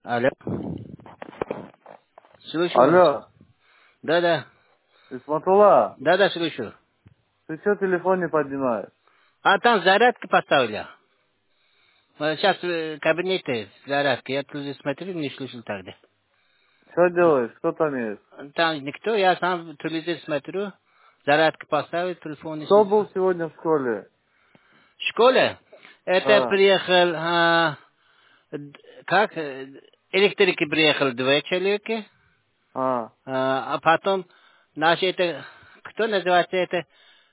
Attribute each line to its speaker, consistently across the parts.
Speaker 1: Алло. Слышу вас.
Speaker 2: Алло,
Speaker 1: Да-да.
Speaker 2: Исматула,
Speaker 1: Да-да, слышу.
Speaker 2: ты что телефон не поднимаешь?
Speaker 1: А там зарядка поставили. Сейчас в кабинете зарядка. Я тут смотрю, не слышал тогда.
Speaker 2: Что делаешь? Кто там есть?
Speaker 1: Там никто, я сам в телевизор смотрю. Зарядка поставил, телефон не
Speaker 2: Кто
Speaker 1: слышал.
Speaker 2: был сегодня в школе?
Speaker 1: В школе это
Speaker 2: Да.
Speaker 1: приехал, как, электрики приехал 2 человека,
Speaker 2: А,
Speaker 1: а потом наши это, кто называется это,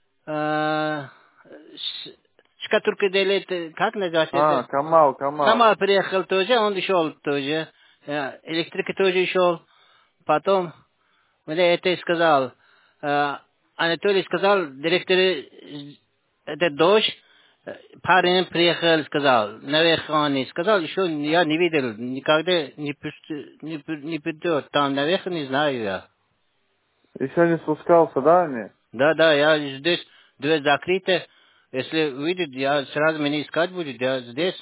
Speaker 1: шкатулка делает, как называется это?
Speaker 2: Камал, Камал.
Speaker 1: Сама приехал тоже, он шел тоже. Электрик тоже шел. Потом мне это сказал. Анатолий сказал, директор, это дождь. Парень приехал, сказал, наверх он не сказал, еще я не видел, никогда не придет, там наверх не знаю я.
Speaker 2: Еще не спускался, да, они?
Speaker 1: Да, да, я здесь, дверь закрыта, если увидит, я сразу меня искать будет, я здесь.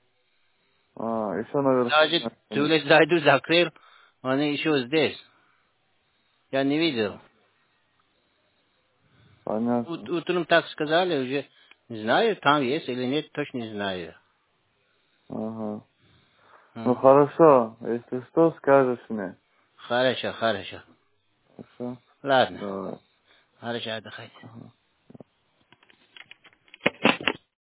Speaker 2: Еще наверху.
Speaker 1: Даже туалет зайду, закрыл, они еще здесь. Я не видел.
Speaker 2: Понятно.
Speaker 1: Утром так сказали, уже не знаю, там есть или нет, точно не знаю.
Speaker 2: Ага. Ну
Speaker 1: М.
Speaker 2: хорошо, если что, скажешь мне.
Speaker 1: Хорошо, хорошо.
Speaker 2: Хорошо?
Speaker 1: Ладно.
Speaker 2: Давай.
Speaker 1: Хорошо, отдыхайте.
Speaker 2: Ага.